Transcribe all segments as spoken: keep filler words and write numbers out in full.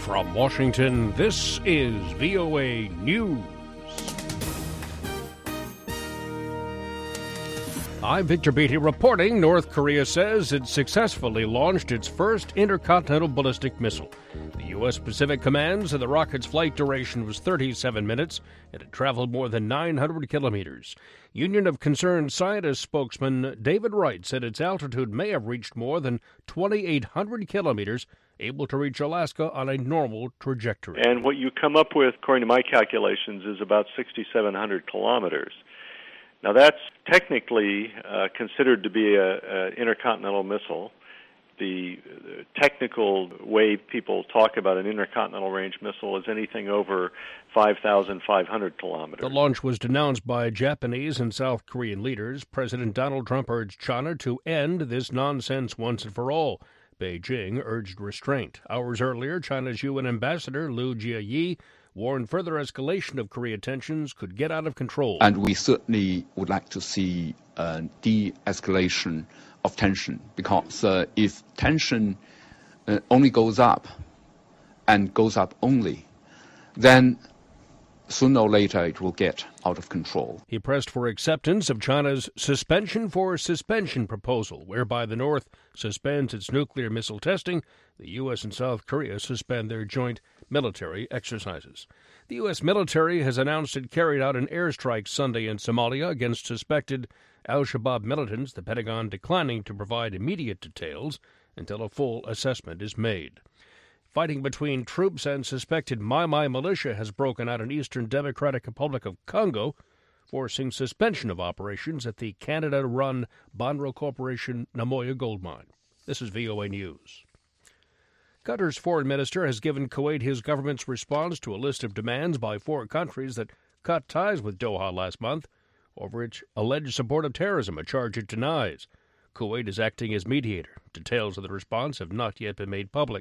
From Washington, this is V O A News. I'm Victor Beatty reporting. North Korea says it successfully launched its first intercontinental ballistic missile. The U S. Pacific Command said the rocket's flight duration was thirty-seven minutes and it traveled more than nine hundred kilometers. Union of Concerned Scientists spokesman David Wright said its altitude may have reached more than twenty-eight hundred kilometers, able to reach Alaska on a normal trajectory. And what you come up with, according to my calculations, is about sixty-seven hundred kilometers. Now, that's technically uh, considered to be an intercontinental missile. The, the technical way people talk about an intercontinental range missile is anything over five thousand five hundred kilometers. The launch was denounced by Japanese and South Korean leaders. President Donald Trump urged China to end this nonsense once and for all. Beijing urged restraint. Hours earlier, China's U N ambassador Liu Jieyi warned further escalation of Korea tensions could get out of control. And we certainly would like to see a de-escalation of tension, because uh, if tension uh, only goes up and goes up only, then sooner or later it will get out of control. He pressed for acceptance of China's suspension for suspension proposal, whereby the North suspends its nuclear missile testing, the U S and South Korea suspend their joint military exercises. The U S military has announced it carried out an airstrike Sunday in Somalia against suspected al-Shabaab militants, the Pentagon declining to provide immediate details until a full assessment is made. Fighting between troops and suspected Mai Mai militia has broken out in Eastern Democratic Republic of Congo, forcing suspension of operations at the Canada-run Bonro Corporation Namoya gold mine. This is V O A News. Qatar's foreign minister has given Kuwait his government's response to a list of demands by four countries that cut ties with Doha last month over its alleged support of terrorism, a charge it denies. Kuwait is acting as mediator. Details of the response have not yet been made public.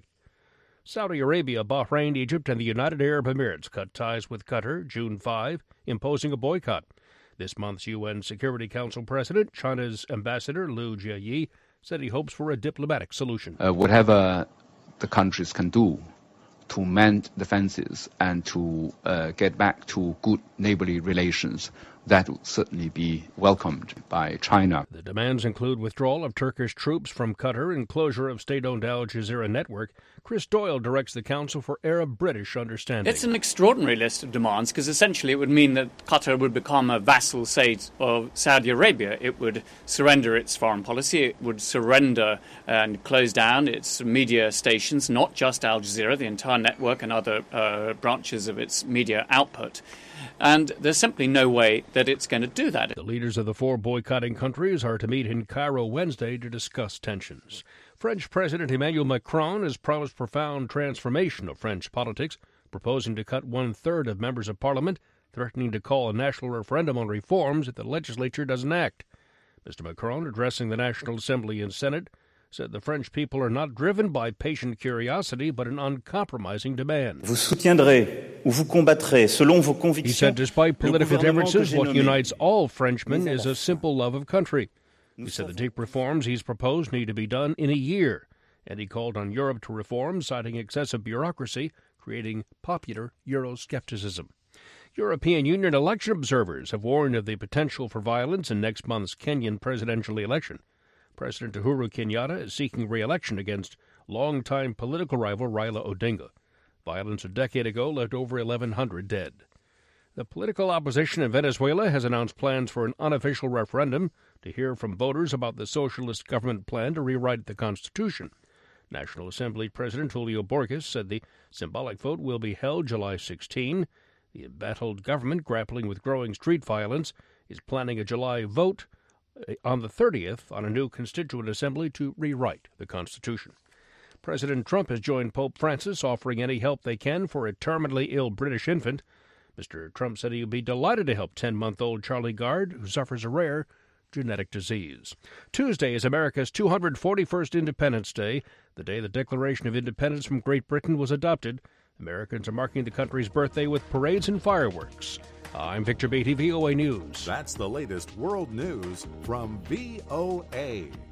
Saudi Arabia, Bahrain, Egypt, and the United Arab Emirates cut ties with Qatar June fifth, imposing a boycott. This month's U N Security Council president, China's ambassador Liu Jieyi, said he hopes for a diplomatic solution. Uh, whatever the countries can do to mend the fences and to uh, get back to good neighborly relations, that would certainly be welcomed by China. The demands include withdrawal of Turkish troops from Qatar and closure of state-owned Al Jazeera network. Chris Doyle directs the Council for Arab-British Understanding. It's an extraordinary list of demands because essentially it would mean that Qatar would become a vassal state of Saudi Arabia. It would surrender its foreign policy. It would surrender and close down its media stations, not just Al Jazeera, the entire network and other uh, branches of its media output. And there's simply no way that it's going to do that. The leaders of the four boycotting countries are to meet in Cairo Wednesday to discuss tensions. French President Emmanuel Macron has promised profound transformation of French politics, proposing to cut one-third of members of parliament, threatening to call a national referendum on reforms if the legislature doesn't act. Mister Macron, addressing the National Assembly and Senate, said the French people are not driven by patient curiosity, but an uncompromising demand. Vous soutiendrez ou vous combattrez selon vos convictions. He said despite political differences, what unites all Frenchmen is a simple love of country. He said the deep reforms he's proposed need to be done in a year, and he called on Europe to reform, citing excessive bureaucracy, creating popular Euroscepticism. European Union election observers have warned of the potential for violence in next month's Kenyan presidential election. President Uhuru Kenyatta is seeking re-election against longtime political rival Raila Odinga. Violence a decade ago left over eleven hundred dead. The political opposition in Venezuela has announced plans for an unofficial referendum to hear from voters about the socialist government plan to rewrite the Constitution. National Assembly President Julio Borges said the symbolic vote will be held July sixteenth. The embattled government, grappling with growing street violence, is planning a July vote on the thirtieth on a new constituent assembly to rewrite the Constitution. President Trump has joined Pope Francis, offering any help they can for a terminally ill British infant. Mister Trump said he would be delighted to help ten-month-old Charlie Gard, who suffers a rare genetic disease. Tuesday is America's two hundred forty-first Independence Day, the day the Declaration of Independence from Great Britain was adopted. Americans are marking the country's birthday with parades and fireworks. I'm Victor Beatty, V O A News. That's the latest world news from V O A.